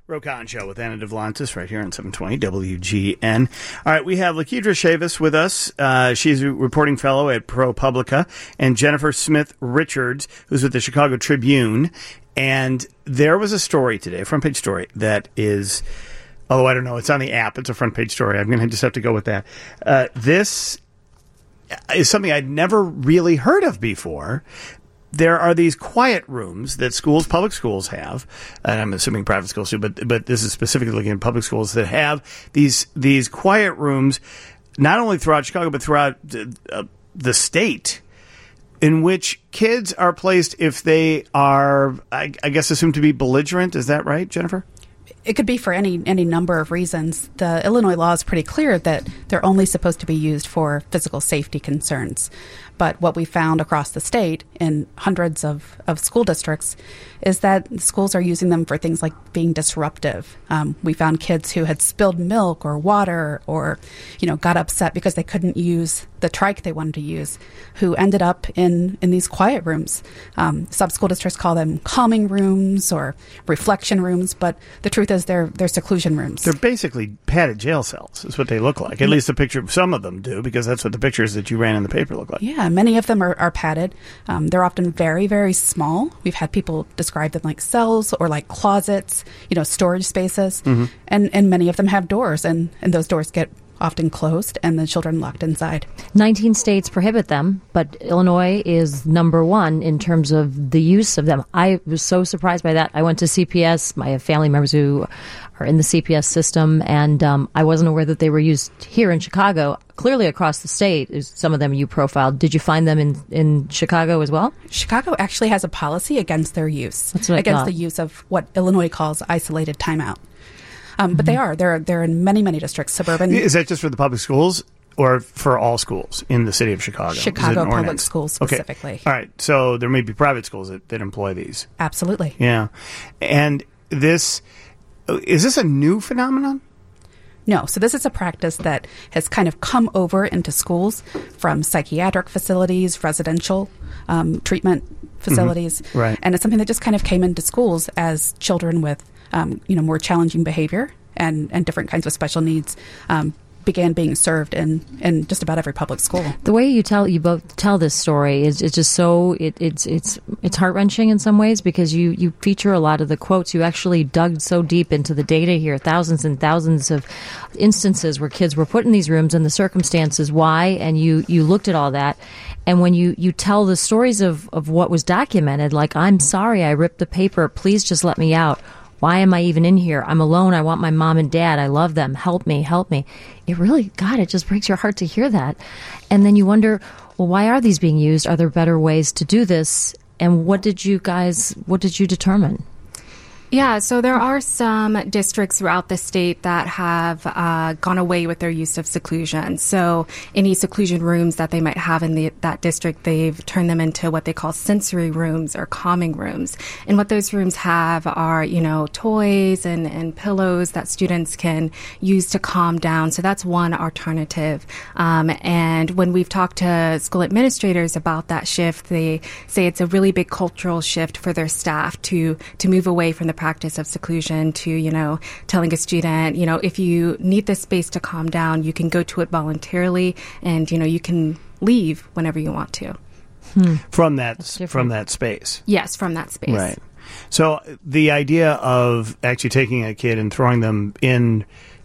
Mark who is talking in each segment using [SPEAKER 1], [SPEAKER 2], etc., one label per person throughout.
[SPEAKER 1] Ro Khan Show with Anna Devlantis right here on 720 WGN. All right, we have Lakedra Chavis with us. She's a reporting fellow at ProPublica, and Jennifer Smith Richards, who's with the Chicago Tribune. And there was a story today, a front page story, that is, I don't know, it's on the app. It's a front page story. I'm going to just have to go with that. This is something I'd never really heard of before. There are these quiet rooms that public schools have, and I'm assuming private schools too, but this is specifically looking at public schools that have these quiet rooms, not only throughout Chicago, but throughout the state, in which kids are placed if they are, I guess, assumed to be belligerent. Is that right, Jennifer?
[SPEAKER 2] It could be for any number of reasons. The Illinois law is pretty clear that they're only supposed to be used for physical safety concerns. But what we found across the state in hundreds of school districts is that schools are using them for things like being disruptive. We found kids who had spilled milk or water or, got upset because they couldn't use the trike they wanted to use, who ended up in these quiet rooms. Some school districts call them calming rooms or reflection rooms, but the truth is they're seclusion rooms.
[SPEAKER 1] They're basically padded jail cells, is what they look like. At least the picture, some of them do, because that's what the pictures that you ran in the paper look like.
[SPEAKER 2] Yeah, many of them are padded. They're often very, very small. We've had people describe them like cells or like closets, storage spaces. Mm-hmm. And many of them have doors, and those doors get often closed and the children locked inside.
[SPEAKER 3] 19 states prohibit them, but Illinois is number one in terms of the use of them. I was so surprised by that. I went to CPS. I have family members who are in the CPS system, and I wasn't aware that they were used here in Chicago. Clearly across the state, some of them you profiled. Did you find them in Chicago as well?
[SPEAKER 2] Chicago actually has a policy against their use,
[SPEAKER 3] against
[SPEAKER 2] the use of what Illinois calls isolated timeout. But they're in many, many districts, suburban.
[SPEAKER 1] Is that just for the public schools or for all schools in the city of Chicago?
[SPEAKER 2] Chicago public schools specifically.
[SPEAKER 1] Okay. All right. So there may be private schools that employ these.
[SPEAKER 2] Absolutely.
[SPEAKER 1] Yeah. And is this a new phenomenon?
[SPEAKER 2] No. So this is a practice that has kind of come over into schools from psychiatric facilities, residential treatment facilities.
[SPEAKER 1] Mm-hmm. Right.
[SPEAKER 2] And it's something that just kind of came into schools as children with more challenging behavior and different kinds of special needs began being served in just about every public school.
[SPEAKER 3] The way you both tell this story is just so it's heart-wrenching in some ways, because you feature a lot of the quotes. You actually dug so deep into the data here, thousands and thousands of instances where kids were put in these rooms and the circumstances why, and you looked at all that. And when you tell the stories of what was documented, like, I'm sorry I ripped the paper, please just let me out. Why am I even in here? I'm alone. I want my mom and dad. I love them. Help me, help me. It really, God, it just breaks your heart to hear that. And then you wonder, well, why are these being used? Are there better ways to do this? And what did you determine?
[SPEAKER 4] Yeah, so there are some districts throughout the state that have gone away with their use of seclusion. So any seclusion rooms that they might have in that district, they've turned them into what they call sensory rooms or calming rooms. And what those rooms have are, toys and pillows that students can use to calm down. So that's one alternative. And when we've talked to school administrators about that shift, they say it's a really big cultural shift for their staff to move away from the practice of seclusion to, telling a student, if you need this space to calm down, you can go to it voluntarily and, you can leave whenever you want to.
[SPEAKER 1] From that space.
[SPEAKER 4] Yes, from that space.
[SPEAKER 1] Right. So the idea of actually taking a kid and throwing them in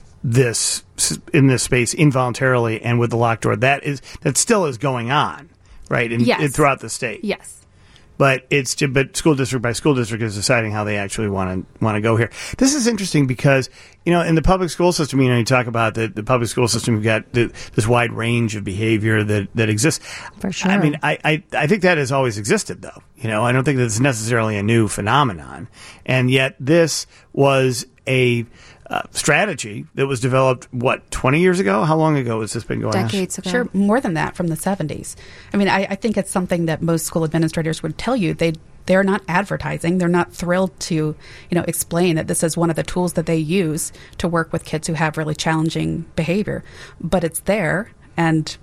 [SPEAKER 1] this space involuntarily and with the locked door, that still is going on, right? Throughout the state.
[SPEAKER 4] Yes.
[SPEAKER 1] But school district by school district is deciding how they actually want to go here. This is interesting because, in the public school system, you talk about the public school system, you've got this wide range of behavior that exists.
[SPEAKER 3] For sure.
[SPEAKER 1] I mean, I think that has always existed, though. I don't think that it's necessarily a new phenomenon. And yet this was a strategy that was developed, 20 years ago? How long ago has this been going on?
[SPEAKER 4] Decades ago.
[SPEAKER 2] Sure, more than that, from the 70s. I mean, I think it's something that most school administrators would tell you. They're not advertising. They're not thrilled to, explain that this is one of the tools that they use to work with kids who have really challenging behavior. But it's there, and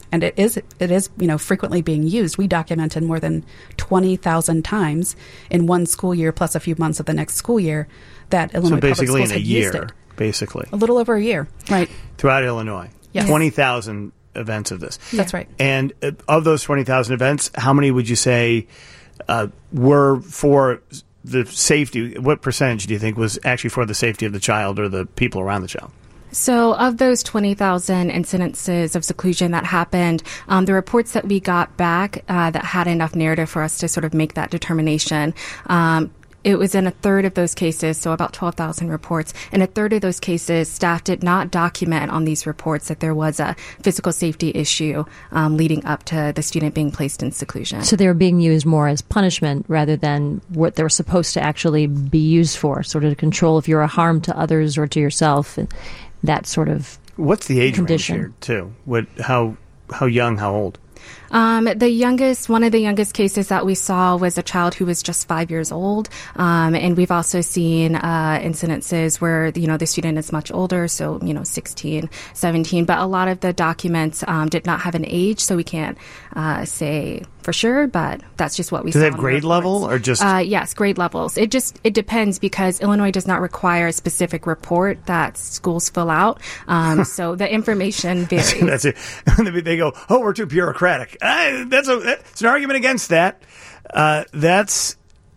[SPEAKER 2] And it is frequently being used. We documented more than 20,000 times in one school year plus a few months of the next school year that Illinois Public Schools had used it.
[SPEAKER 1] Basically.
[SPEAKER 2] A little over a year, right.
[SPEAKER 1] Throughout Illinois.
[SPEAKER 2] Yes.
[SPEAKER 1] 20,000 events of this.
[SPEAKER 2] That's right.
[SPEAKER 1] And of those 20,000 events, how many would you say were for the safety? What percentage do you think was actually for the safety of the child or the people around the child?
[SPEAKER 4] So of those 20,000 incidences of seclusion that happened, the reports that we got back that had enough narrative for us to sort of make that determination, it was in a third of those cases, so about 12,000 reports. In a third of those cases, staff did not document on these reports that there was a physical safety issue leading up to the student being placed in seclusion.
[SPEAKER 3] So they were being used more as punishment rather than what they were supposed to actually be used for, sort of to control if you're a harm to others or to yourself, that sort of
[SPEAKER 1] What's the age
[SPEAKER 3] condition.
[SPEAKER 1] range here, too? How young, how old?
[SPEAKER 4] One of the youngest cases that we saw was a child who was just 5 years old. And we've also seen incidences where, the student is much older, so, 16, 17. But a lot of the documents did not have an age, so we can't say for sure, but that's just what we saw.
[SPEAKER 1] Do they have grade level or just?
[SPEAKER 4] Yes, grade levels. It depends because Illinois does not require a specific report that schools fill out. So the information varies.
[SPEAKER 1] That's it. They go, oh, we're too bureaucratic. That's an argument against that. That's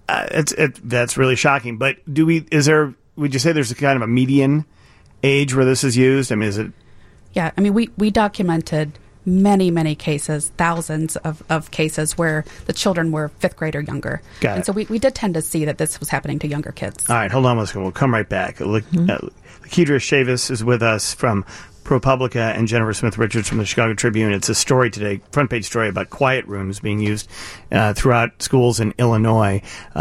[SPEAKER 1] really shocking. But would you say there's a kind of a median age where this is used? I mean, is it?
[SPEAKER 2] Yeah, I mean, we documented many cases, thousands of cases where the children were 5th grade or younger.
[SPEAKER 1] Got it.
[SPEAKER 2] And so we did tend to see that this was happening to younger kids.
[SPEAKER 1] All right, hold on one second. We'll come right back. Lakedra Chavis is with us from ProPublica and Jennifer Smith Richards from the Chicago Tribune. It's a story today, front page story about quiet rooms being used throughout schools in Illinois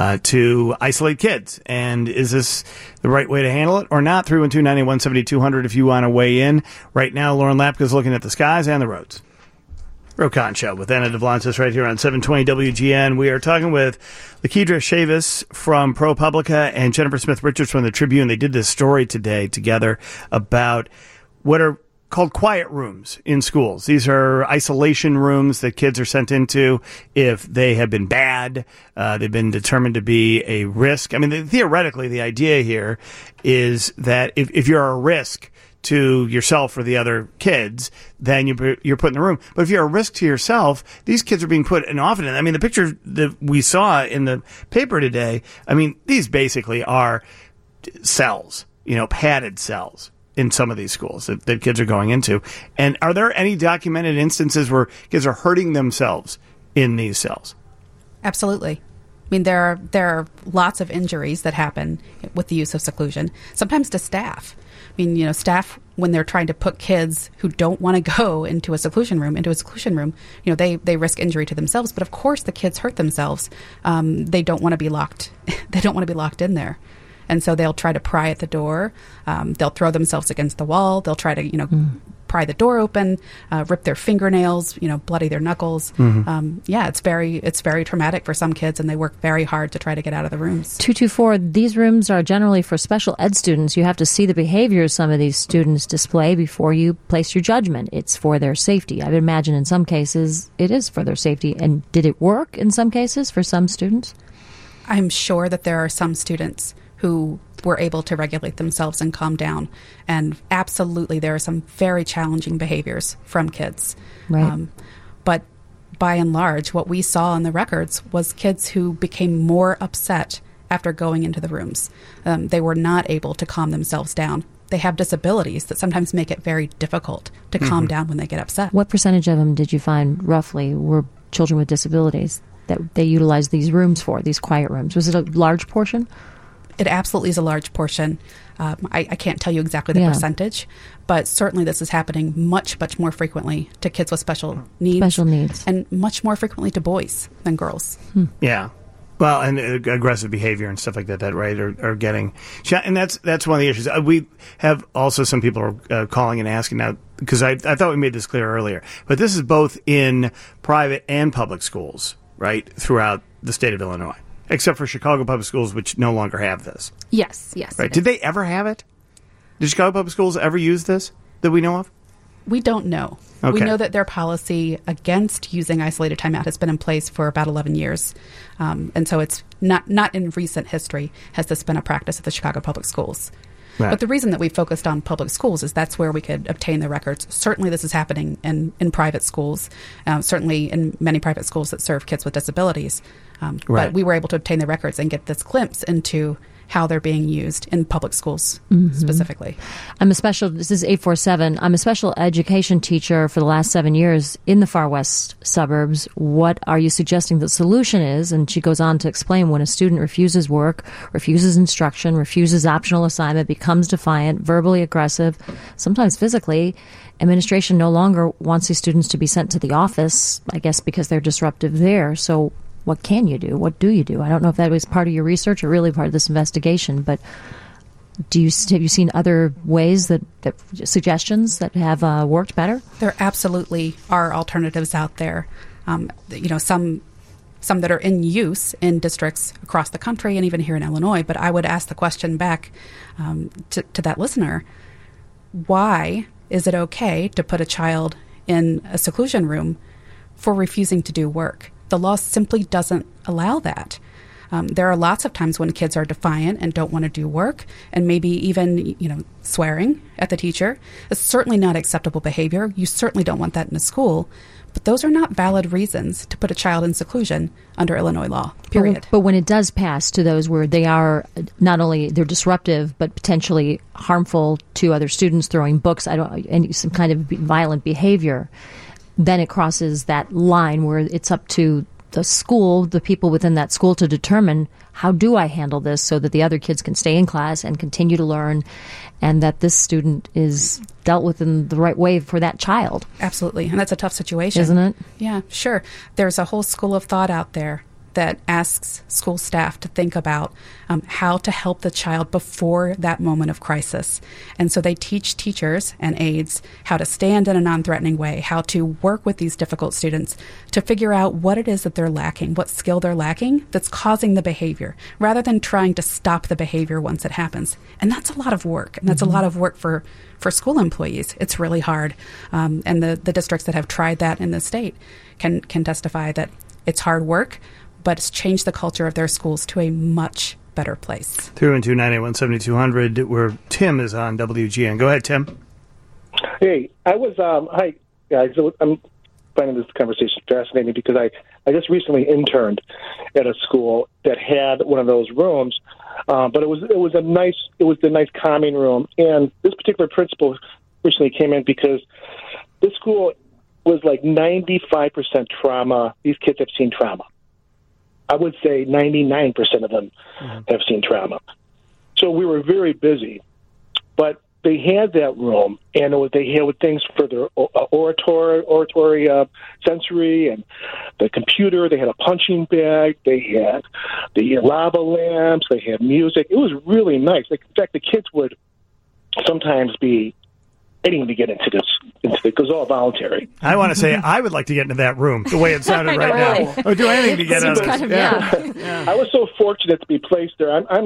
[SPEAKER 1] to isolate kids. And is this the right way to handle it or not? 312-981-7200 if you want to weigh in. Right now, Lauren Lapka is looking at the skies and the roads. Ro Khan Show with Anna Devlantis right here on 720 WGN. We are talking with Lakedra Chavis from ProPublica and Jennifer Smith Richards from the Tribune. They did this story today together about what are called quiet rooms in schools. These are isolation rooms that kids are sent into if they have been bad, they've been determined to be a risk. I mean, theoretically, the idea here is that if you're a risk to yourself or the other kids, then you're put in the room. But if you're a risk to yourself, these kids are being put in often. I mean, the picture that we saw in the paper today, I mean, these basically are cells, padded cells in some of these schools that kids are going into. And are there any documented instances where kids are hurting themselves in these cells?
[SPEAKER 2] Absolutely. I mean, there are lots of injuries that happen with the use of seclusion, sometimes to staff. I mean, staff, when they're trying to put kids who don't want to go into a seclusion room, they risk injury to themselves. But of course, the kids hurt themselves. They don't want to be locked. They don't want to be locked in there. And so they'll try to pry at the door. They'll throw themselves against the wall. They'll try to, pry the door open, rip their fingernails, bloody their knuckles.
[SPEAKER 1] Mm-hmm.
[SPEAKER 2] It's very traumatic for some kids, and they work very hard to try to get out of the rooms.
[SPEAKER 3] 224, these rooms are generally for special ed students. You have to see the behaviors some of these students display before you place your judgment. It's for their safety. I would imagine in some cases it is for their safety. And did it work in some cases for some students?
[SPEAKER 2] I'm sure that there are some students who were able to regulate themselves and calm down. And absolutely, there are some very challenging behaviors from kids.
[SPEAKER 3] Right.
[SPEAKER 2] But by and large, what we saw in the records was kids who became more upset after going into the rooms. They were not able to calm themselves down. They have disabilities that sometimes make it very difficult to calm down when they get upset.
[SPEAKER 3] What percentage of them did you find roughly were children with disabilities that they utilized these rooms for, these quiet rooms? Was it a large portion?
[SPEAKER 2] It absolutely is a large portion. I can't tell you exactly the percentage, but certainly this is happening much, much more frequently to kids with special needs. And much more frequently to boys than girls.
[SPEAKER 1] Yeah. Well, and aggressive behavior and stuff like that, right, are getting shot. And that's one of the issues. We have also some people are calling and asking now, because I thought we made this clear earlier, but this is both in private and public schools, right, throughout the state of Illinois. Except for Chicago Public Schools, which no longer have this.
[SPEAKER 4] Yes.
[SPEAKER 1] Right. Did they ever have it? Did Chicago Public Schools ever use this that we know of?
[SPEAKER 2] We don't know.
[SPEAKER 1] Okay.
[SPEAKER 2] We know that their policy against using isolated timeout has been in place for about 11 years. And so it's not in recent history has this been a practice at the Chicago Public Schools.
[SPEAKER 1] Right.
[SPEAKER 2] But the reason that we focused on public schools is that's where we could obtain the records. Certainly this is happening in private schools, certainly in many private schools that serve kids with disabilities.
[SPEAKER 1] Right.
[SPEAKER 2] But we were able to obtain the records and get this glimpse into how they're being used in public schools specifically.
[SPEAKER 3] This is 847. I'm a special education teacher for the last 7 years in the far west suburbs. What are you suggesting the solution is? And she goes on to explain when a student refuses work, refuses instruction, refuses optional assignment, becomes defiant, verbally aggressive, sometimes physically, administration no longer wants these students to be sent to the office, I guess because they're disruptive there. So what can you do? What do you do? I don't know if that was part of your research or really part of this investigation, but have you seen other ways that suggestions that have worked better?
[SPEAKER 2] There absolutely are alternatives out there. Some that are in use in districts across the country and even here in Illinois. But I would ask the question back to that listener: why is it okay to put a child in a seclusion room for refusing to do work? The law simply doesn't allow that. There are lots of times when kids are defiant and don't want to do work, and maybe even swearing at the teacher. It's certainly not acceptable behavior. You certainly don't want that in a school. But those are not valid reasons to put a child in seclusion under Illinois law, period.
[SPEAKER 3] But when it does pass to those where they are not only they're disruptive but potentially harmful to other students, throwing books, and some kind of violent behavior, then it crosses that line where it's up to the school, the people within that school, to determine how do I handle this so that the other kids can stay in class and continue to learn, and that this student is dealt with in the right way for that child.
[SPEAKER 2] Absolutely. And that's a tough situation.
[SPEAKER 3] Isn't it?
[SPEAKER 2] Yeah, sure. There's a whole school of thought out there that asks school staff to think about how to help the child before that moment of crisis. And so they teach teachers and aides how to stand in a non-threatening way, how to work with these difficult students to figure out what it is that they're lacking, what skill they're lacking that's causing the behavior, rather than trying to stop the behavior once it happens. And that's a lot of work. And that's a lot of work for school employees. It's really hard. And the districts that have tried that in the state can testify that it's hard work, but it's changed the culture of their schools to a much better place.
[SPEAKER 1] 312-981-7200, where Tim is on WGN. Go ahead, Tim.
[SPEAKER 5] Hey, hi, guys. I'm finding this conversation fascinating because I just recently interned at a school that had one of those rooms, but it was the nice calming room. And this particular principal recently came in because this school was like 95% trauma. These kids have seen trauma. I would say 99% of them have seen trauma. So we were very busy, but they had that room, and they had things for their oratory, sensory, and the computer. They had a punching bag. They had the lava lamps. They had music. It was really nice. In fact, the kids would sometimes be waiting to get into this, because it was all voluntary.
[SPEAKER 1] I want to say I would like to get into that room the way it sounded right now. Or do anything to get out of this.
[SPEAKER 3] Yeah.
[SPEAKER 5] I was so fortunate to be placed there. I'm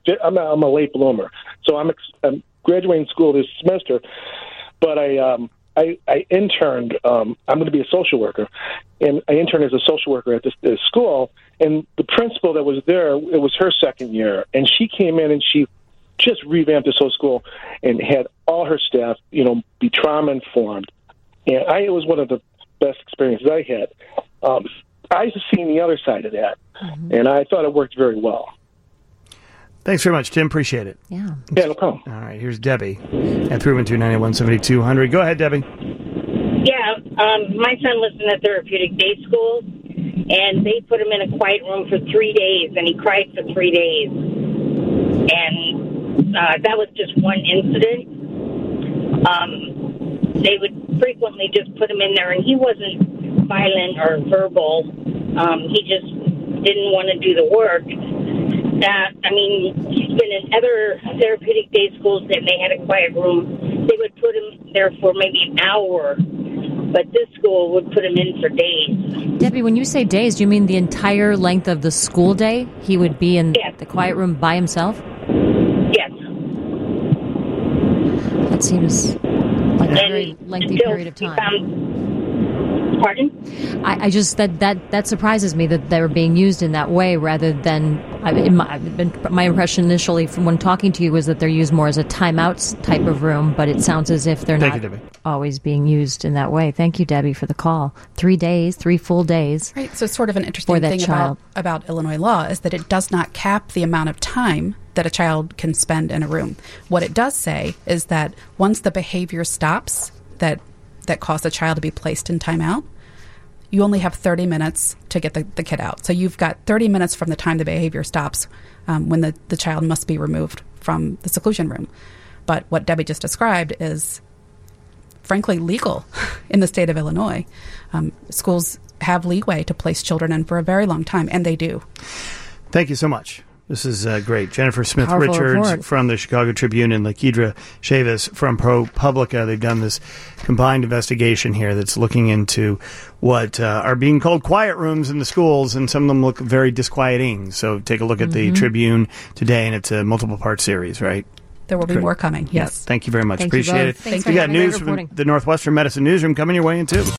[SPEAKER 5] a late bloomer, so I'm graduating school this semester. But I interned. I'm going to be a social worker, and I interned as a social worker at this school. And the principal that was there, it was her second year, and she came in and she just revamped this whole school and had all her staff, be trauma informed. And it was one of the best experiences I had. I seen the other side of that, and I thought it worked very well.
[SPEAKER 1] Thanks very much, Tim. Appreciate it.
[SPEAKER 3] Yeah,
[SPEAKER 5] no problem.
[SPEAKER 1] All right, here's Debbie at 312-981-7200. Go ahead, Debbie.
[SPEAKER 6] Yeah, my son was in a therapeutic day school, and they put him in a quiet room for 3 days, and he cried for 3 days. And that was just one incident. They would frequently just put him in there, and he wasn't violent or verbal. He just didn't want to do the work. He's been in other therapeutic day schools that they had a quiet room. They would put him there for maybe an hour, but this school would put him in for days.
[SPEAKER 3] Debbie, when you say days, do you mean the entire length of the school day? He would be in the quiet room by himself?
[SPEAKER 6] Yes.
[SPEAKER 3] That seems like a very lengthy period of time.
[SPEAKER 6] Pardon?
[SPEAKER 3] I just that surprises me that they're being used in that way rather than. My impression initially from when talking to you was that they're used more as a timeout type of room, but it sounds as if they're not always being used in that way. Thank you, Debbie, for the call. 3 days, 3 full days.
[SPEAKER 2] Right. So sort of an interesting thing about Illinois law is that it does not cap the amount of time that a child can spend in a room. What it does say is that once the behavior stops that caused the child to be placed in timeout, you only have 30 minutes to get the kid out. So you've got 30 minutes from the time the behavior stops when the child must be removed from the seclusion room. But what Debbie just described is, frankly, legal in the state of Illinois. Schools have leeway to place children in for a very long time, and they do.
[SPEAKER 1] Thank you so much. This is great. Jennifer Smith
[SPEAKER 3] Powerful
[SPEAKER 1] Richards
[SPEAKER 3] report.
[SPEAKER 1] from the Chicago Tribune and Lakidra Chavis from ProPublica. They've done this combined investigation here that's looking into what are being called quiet rooms in the schools, and some of them look very disquieting. So take a look at the Tribune today, and it's a multiple-part series, right?
[SPEAKER 2] There will be more coming, yes.
[SPEAKER 1] Thank you very much.
[SPEAKER 3] Thank you
[SPEAKER 1] Appreciate
[SPEAKER 3] both.
[SPEAKER 1] it.
[SPEAKER 3] Thanks
[SPEAKER 1] We
[SPEAKER 3] for
[SPEAKER 1] got
[SPEAKER 3] having me.
[SPEAKER 1] news from the Northwestern Medicine Newsroom coming your way in, too.